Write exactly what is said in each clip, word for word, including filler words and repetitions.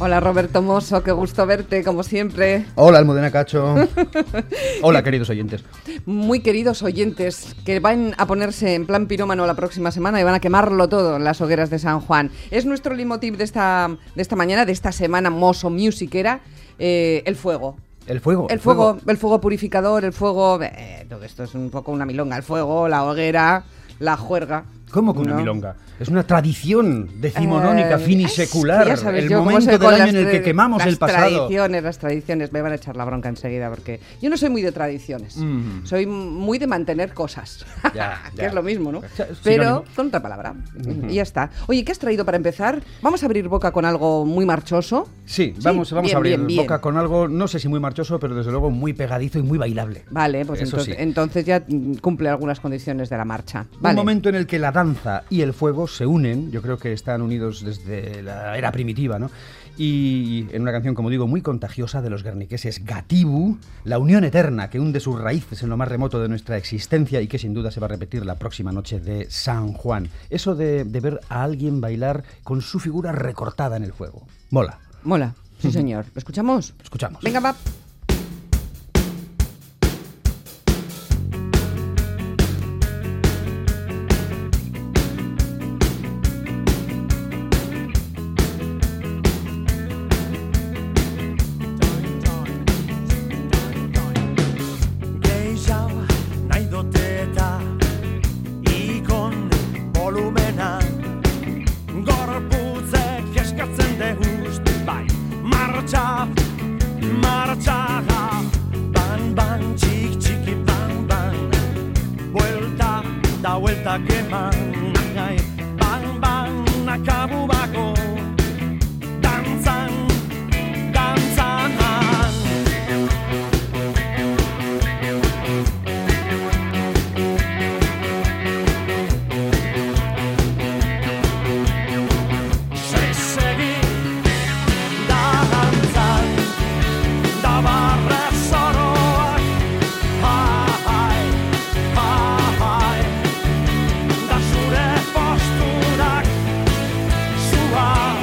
Hola Roberto Mosso, qué gusto verte, como siempre. Hola Almudena Cacho. Hola queridos oyentes. Muy queridos oyentes, que van a ponerse en plan pirómano la próxima semana y van a quemarlo todo en las hogueras de San Juan. Es nuestro leitmotiv de esta, de esta mañana, de esta semana Mosso Musicera, eh, el fuego. El fuego. El fuego, fuego, el fuego purificador, el fuego... Eh, todo esto es un poco una milonga. El fuego, la hoguera, la juerga. ¿Cómo que una ¿no? milonga? Es una tradición decimonónica, eh, finisecular. Ya sabes el yo momento del año en el que quemamos el pasado. Las tradiciones, las tradiciones. Me van a echar la bronca enseguida porque yo no soy muy de tradiciones. Mm. Soy muy de mantener cosas. Ya, que ya. Es lo mismo, ¿no? Sí, pero con otra palabra. Uh-huh. Y ya está. Oye, ¿qué has traído para empezar? Vamos a abrir boca con algo muy marchoso. Sí, vamos, ¿Sí? vamos bien, a abrir bien, bien. boca con algo, no sé si muy marchoso, pero desde luego muy pegadizo y muy bailable. Vale, pues entonces, sí. entonces ya cumple algunas condiciones de la marcha. Vale. Un momento en el que la danza y el fuego se unen, yo creo que están unidos desde la era primitiva, ¿no? Y en una canción, como digo, muy contagiosa de los guerniqueses, Gatibu, la unión eterna que hunde sus raíces en lo más remoto de nuestra existencia y que sin duda se va a repetir la próxima noche de San Juan. Eso de, de ver a alguien bailar con su figura recortada en el fuego. Mola. Mola, sí señor. ¿Lo escuchamos? Escuchamos. Venga, va. Vuelta que man, ay, bang bang, akabu bako, danzan, danzan. Se segui danzan, da barra soroak, ai, ai. Posturak sua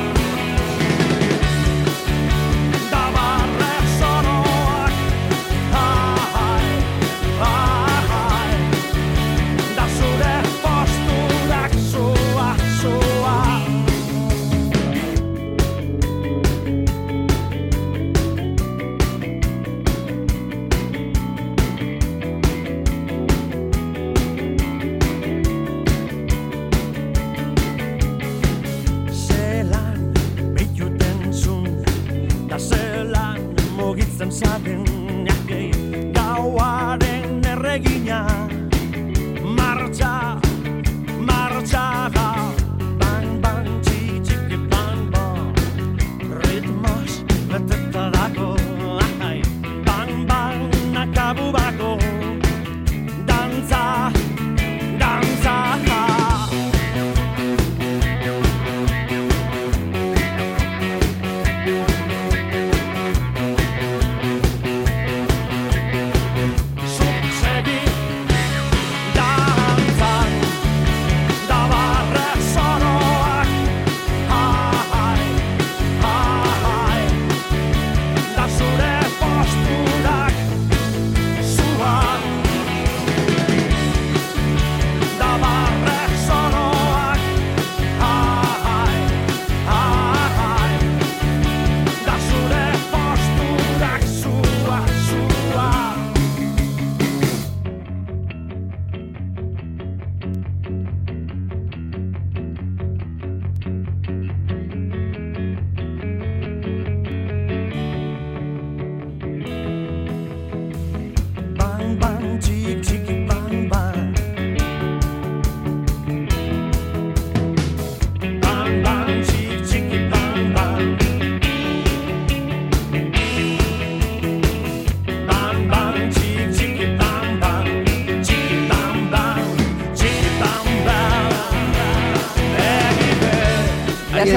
da barre soroak ai ai da zure posturak sua sua. Zaten jakei gauaren erregina martxa, martxa bang, bang, txiki, txiki, bang, bang ritmos betetarako ai, bang, bang, akabu bako dantza, dantza. Danzan, da barra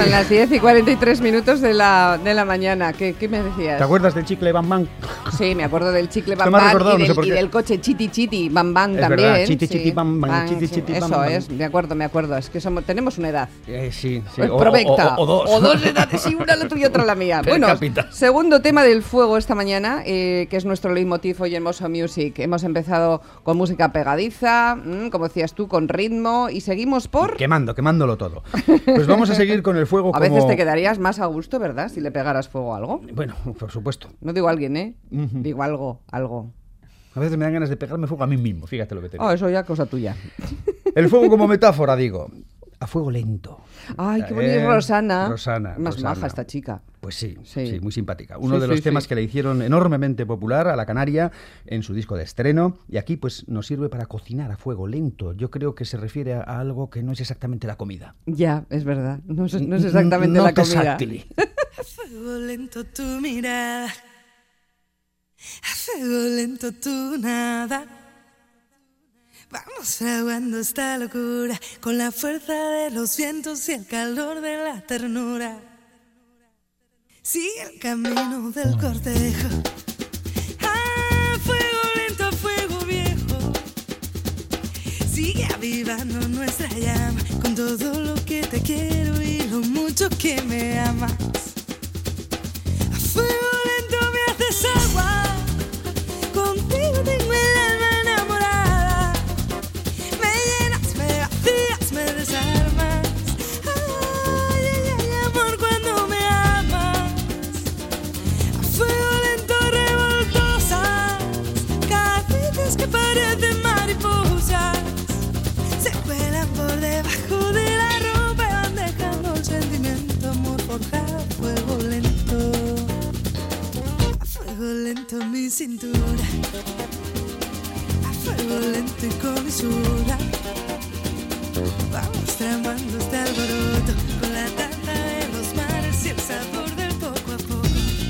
Son las diez y cuarenta y tres minutos de la, de la mañana. ¿Qué, ¿Qué me decías? ¿Te acuerdas del chicle Bam Bam? Sí, me acuerdo del chicle Bam Me ha Bam recordado, y, no del, sé por y qué. del coche Chiti Chiti Bam Bam Es también. verdad, Chiti sí. Chiti Bam Bam, Ah, Chiti sí, Chiti Bam Eso Bam. es, me acuerdo, me acuerdo. Es que somos, tenemos una edad. Eh, sí, sí. Pues O, provecta. o- o- o dos. O dos edades, sí, una la tuya y otra la mía. Per Bueno, cápita. segundo tema del fuego esta mañana, eh, que es nuestro leitmotiv hoy en Mosso Music. Hemos empezado con música pegadiza, mmm, como decías tú, con ritmo, y seguimos por... Quemando, quemándolo todo. Pues vamos a seguir con el fuego A como... veces te quedarías más a gusto, ¿verdad? Si le pegaras fuego a algo. Bueno, por supuesto. No digo a alguien, ¿eh? Ujú. Digo algo, algo. A veces me dan ganas de pegarme fuego a mí mismo, fíjate lo que te digo. Oh, eso ya cosa tuya. El fuego como metáfora, digo. A fuego lento. Ay, qué bonita Eh, Rosana. Rosana. Más Rosana. maja esta chica. Pues sí, Sí. sí, muy simpática. Uno Sí, de los sí, temas sí. que le hicieron enormemente popular a la Canaria en su disco de estreno. Y aquí pues nos sirve para cocinar a fuego lento. Yo creo que se refiere a algo que no es exactamente la comida. Ya, es verdad. No es, no es exactamente Not la comida. exactly. A fuego lento tu mirada, a fuego lento tu nada. Vamos fraguando esta locura con la fuerza de los vientos y el calor de la ternura. Sigue el camino del cortejo. A fuego lento, a fuego viejo. Sigue avivando nuestra llama con todo lo que te quiero y lo mucho que me amas. A fuego lento me haces agua, contigo tengo el alma enamorada. Me llenas, me vacías, me desarmas. Ay, ay, ay, amor, cuando me amas. A fuego lento revoltosas, caricias que parecen mariposas. Se cuelan por debajo de la ropa y van dejando el sentimiento, amor forjado a fuego lento. A fuego lento mi cintura, a fuego lento y con misura. Vamos tramando este alboroto con la danza de los mares y el sabor del poco a poco.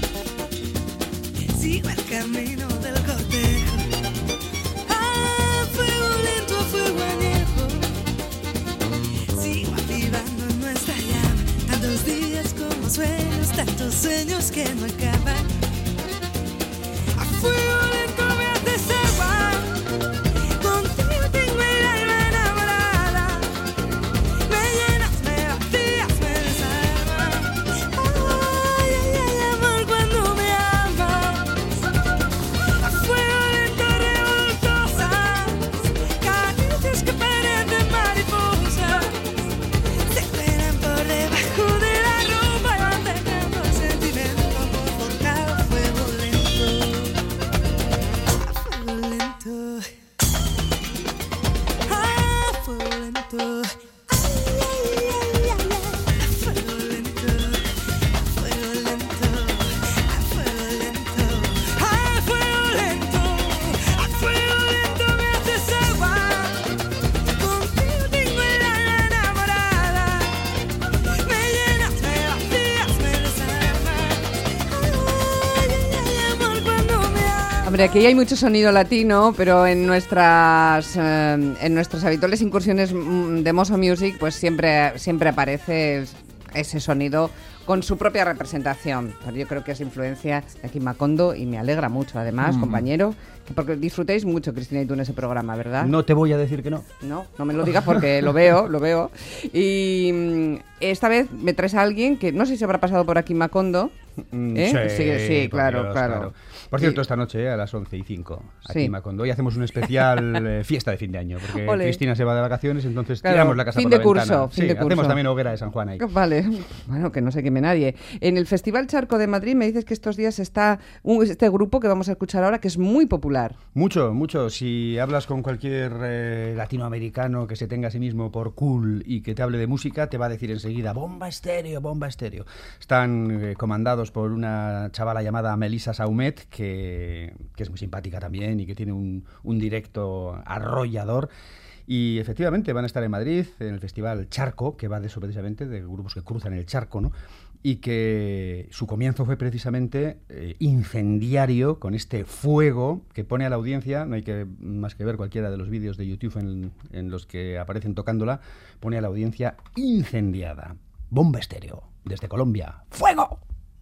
Sigo el camino del cortejo. A fuego lento, a fuego añejo. Sigo avivando nuestra llama. Tantos días como sueños, tantos sueños que no acaban. A fuego lento me haces agua. Contigo tengo el alma enamorada. Me llenas, me vacías, me desarmas. Ay, ay, ay, amor, cuando me amas. A fuego lento revoltosas, caricias que parecen mariposas. Se cuelan por debajo de la ropa y van dejando el sentimiento, amor forjado a fuego lento. A fuego lento. A fuego lento. Ay, ay, ay, ay, ay. A fuego lento. A fuego lento. A fuego lento. A fuego lento. A fuego lento me haces agua. Contigo tengo el alma enamorada. Me llenas, me vacías, me desarmas. Ay, ay, ay, amor, cuando me amas. Hombre, aquí hay mucho sonido latino, pero en nuestras eh, en nuestras habituales incursiones mm, de Mosso Music, pues siempre siempre aparece es- ese sonido con su propia representación. Pero yo creo que es influencia de aquí Macondo y me alegra mucho, además, compañero, que porque disfrutéis mucho, Cristina y tú, en ese programa, ¿verdad? No te voy a decir que no. No, no me lo digas porque lo veo, lo veo. Y mm, esta vez me traes a alguien que no sé si habrá pasado por aquí Macondo. Mm, ¿Eh? Sí, Sí, sí, por claro, Dios, claro. Por cierto, Sí. esta noche eh, a las once y cinco, aquí Sí. en Macondo, y hacemos un especial eh, fiesta de fin de año, porque Ole. Cristina se va de vacaciones, entonces Claro, tiramos la casa fin por de la curso, ventana. fin Sí, de hacemos curso. también hoguera de San Juan ahí. Vale, bueno, que no se queme nadie. En el Festival Charco de Madrid me dices que estos días está un- este grupo que vamos a escuchar ahora, que es muy popular. Mucho, mucho. Si hablas con cualquier eh, latinoamericano que se tenga a sí mismo por cool y que te hable de música, te va a decir enseguida Bomba Estéreo, Bomba Estéreo. Están eh, comandados por una chavala llamada Melissa Saumet, que, que es muy simpática también y que tiene un, un directo arrollador. Y efectivamente van a estar en Madrid, en el Festival Charco, que va de eso precisamente, de grupos que cruzan el charco, ¿no? Y que su comienzo fue precisamente eh, incendiario, con este fuego que pone a la audiencia, no hay que más que ver cualquiera de los vídeos de YouTube en, en los que aparecen tocándola, pone a la audiencia incendiada. Bomba Estéreo, desde Colombia. ¡Fuego!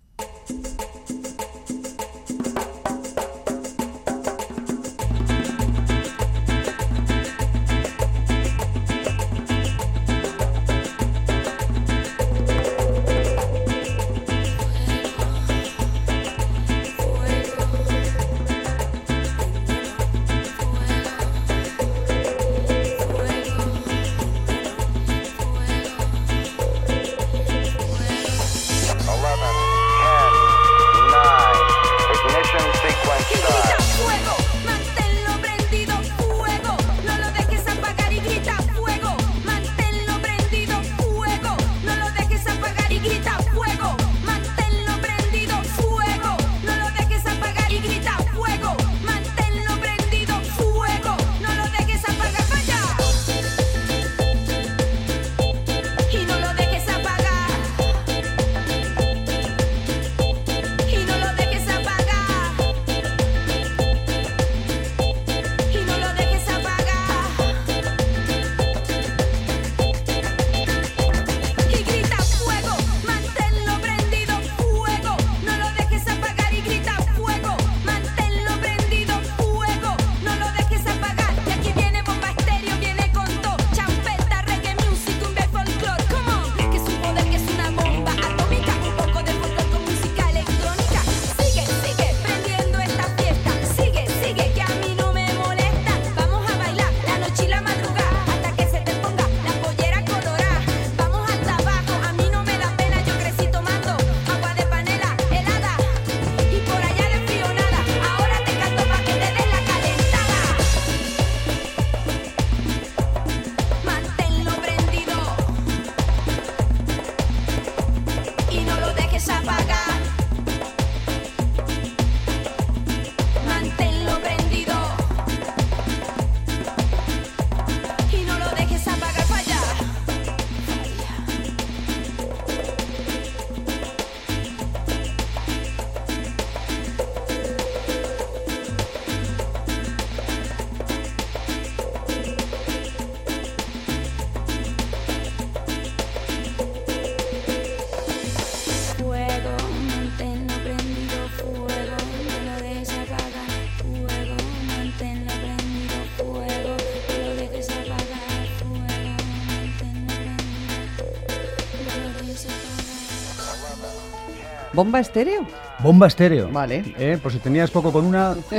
¿Bomba Estéreo? Bomba Estéreo. Vale. ¿Eh? Por si tenías poco con una... pues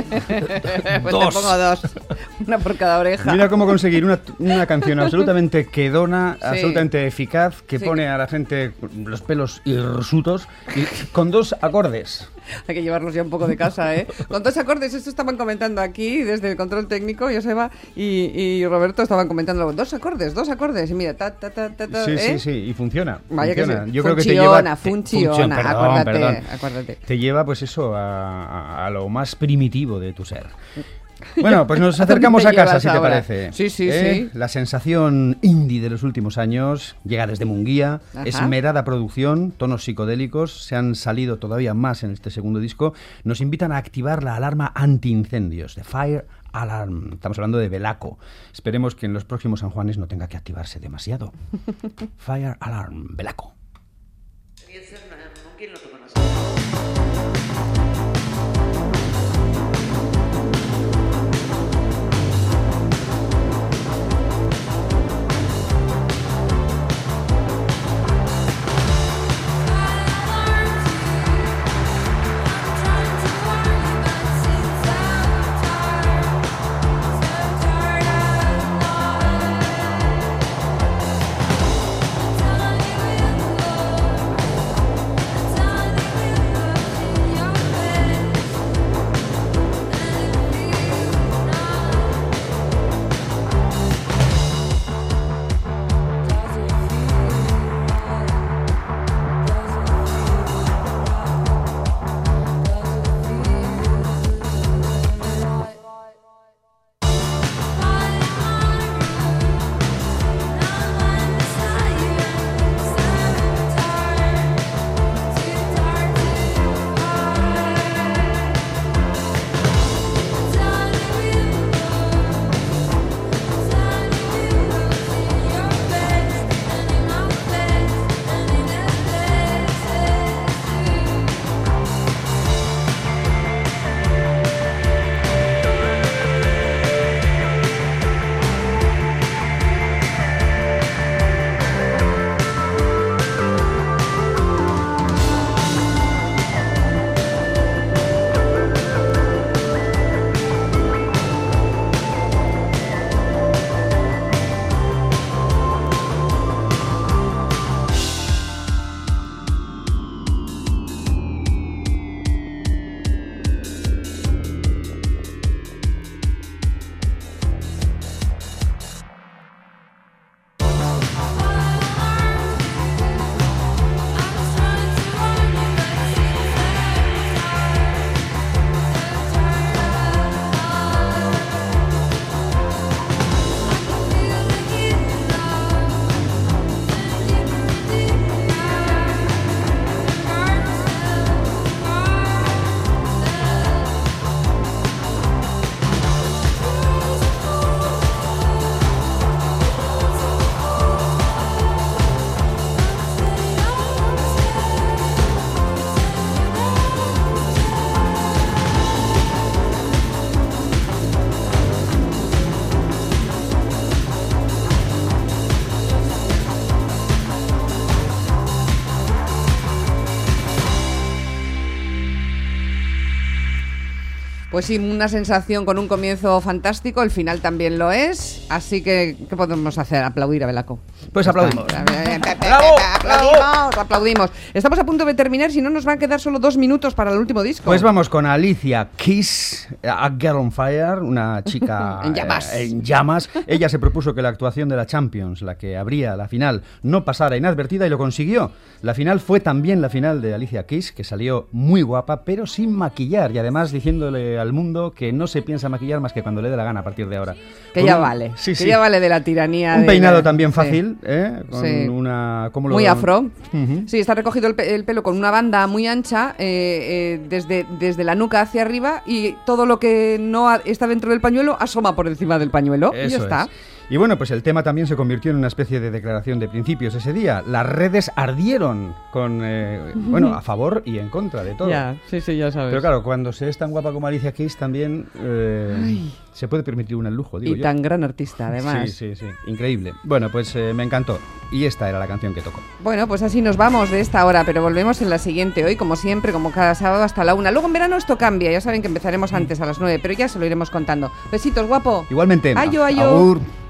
dos. te pongo dos. Una por cada oreja. Mira cómo conseguir una, una canción absolutamente quedona, Sí. absolutamente eficaz, que Sí. pone a la gente los pelos hirsutos, y con dos acordes. Hay que llevarlos ya un poco de casa, ¿eh? Con dos acordes, esto estaban comentando aquí desde el control técnico, Joseba y, y Roberto estaban comentando dos acordes, dos acordes, y mira, ta, ta, ta, ta, ta, Sí, ¿eh? sí, sí, y funciona. Vaya funciona. que sí. Yo creo que te Funciona, lleva... te- funciona, funcion- perdón, acuérdate, perdón. acuérdate. Te lleva, pues eso, a, a- a lo más primitivo de tu ser. Bueno, pues nos acercamos ¿A a dónde me casa, llevas si te ahora? parece. Sí, sí, ¿Eh? sí. La sensación indie de los últimos años llega desde Munguía, Ajá. esmerada producción, tonos psicodélicos, se han salido todavía más en este segundo disco. Nos invitan a activar la alarma antiincendios, de Fire Alarm. Estamos hablando de Belaco. Esperemos que en los próximos San Juanes no tenga que activarse demasiado. Fire Alarm, Belaco. Tell me we'll go. Pues sí, una sensación con un comienzo fantástico, el final también lo es, así que ¿qué podemos hacer? Aplaudir a Belaco. Pues aplaudimos. ¡Bravo! Aplaudimos, aplaudimos. Estamos a punto de terminar, si no nos van a quedar solo dos minutos para el último disco. Pues vamos con Alicia Keys, A Girl on Fire, una chica en llamas. Eh, en llamas. Ella se propuso que la actuación de la Champions, la que abría la final, no pasara inadvertida y lo consiguió. La final fue también la final de Alicia Keys, que salió muy guapa, pero sin maquillar y además diciéndole al mundo que no se piensa maquillar más que cuando le dé la gana a partir de ahora. Que Con ya un, vale, sí, que sí. ya vale de la tiranía. Un de peinado la, también sí. fácil, ¿eh? Con sí. una... ¿cómo lo muy afro. Uh-huh. Sí, está recogido el, pe el pelo con una banda muy ancha eh, eh, desde, desde la nuca hacia arriba y todo lo que no ha, está dentro del pañuelo asoma por encima del pañuelo. Eso y ya está. Es. Y bueno, pues el tema también se convirtió en una especie de declaración de principios ese día. Las redes ardieron con, eh, bueno, a favor y en contra de todo. Ya, sí, sí, ya sabes. Pero claro, cuando se es tan guapa como Alicia Keys también eh, se puede permitir un lujo, digo y yo. tan gran artista, además. Sí, sí, sí, increíble. Bueno, pues eh, me encantó. Y esta era la canción que tocó. Bueno, pues así nos vamos de esta hora, pero volvemos en la siguiente. Hoy, como siempre, como cada sábado hasta la una. Luego en verano esto cambia, ya saben que empezaremos antes a las nueve, pero ya se lo iremos contando. Besitos, guapo. Igualmente. Ayo, ayo. Agur.